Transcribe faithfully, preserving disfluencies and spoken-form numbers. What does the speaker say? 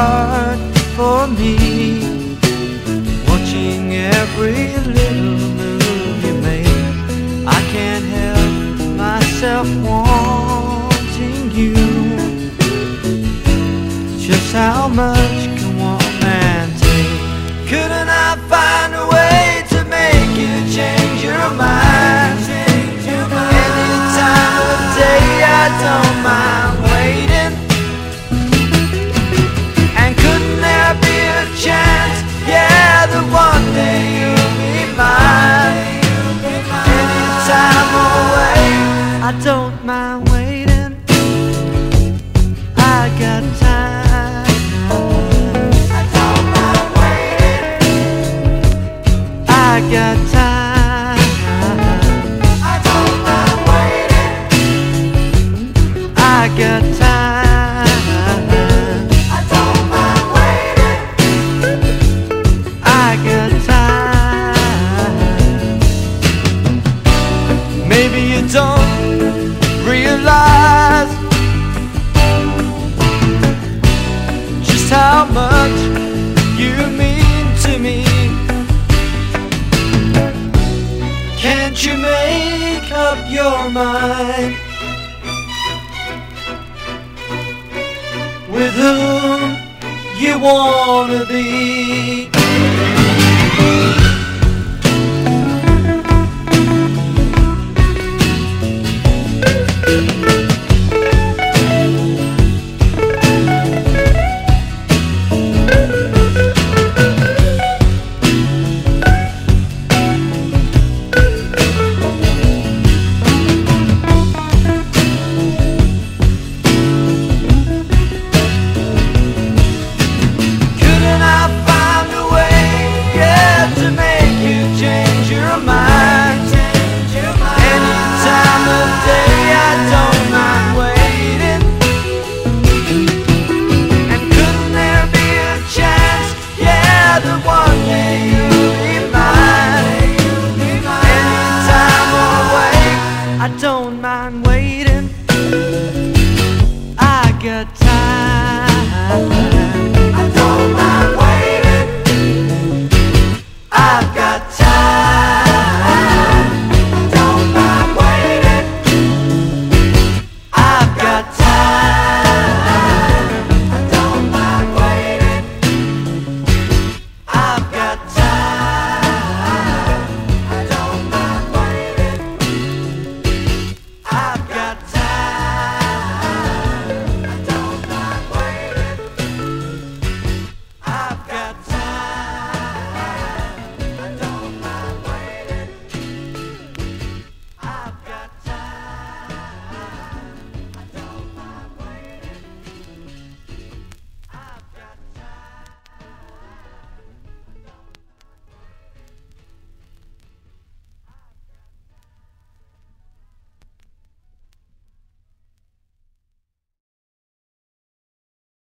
hard for me, watching every little move you make. I can't help myself wanting you. Just how much can one man take? Couldn't I find a way to make you change your mind? Any time of day, I don't mind waiting. And couldn't there be a chance, yeah, that one day you'll be mine? Any time away, I don't mind waiting. I got time. I don't mind waiting. I got time. I don't mind waiting. I got time. I don't mind waiting. I got time. Maybe you don't realize just how much you mean to me. Can't you make up your mind with whom you wanna be?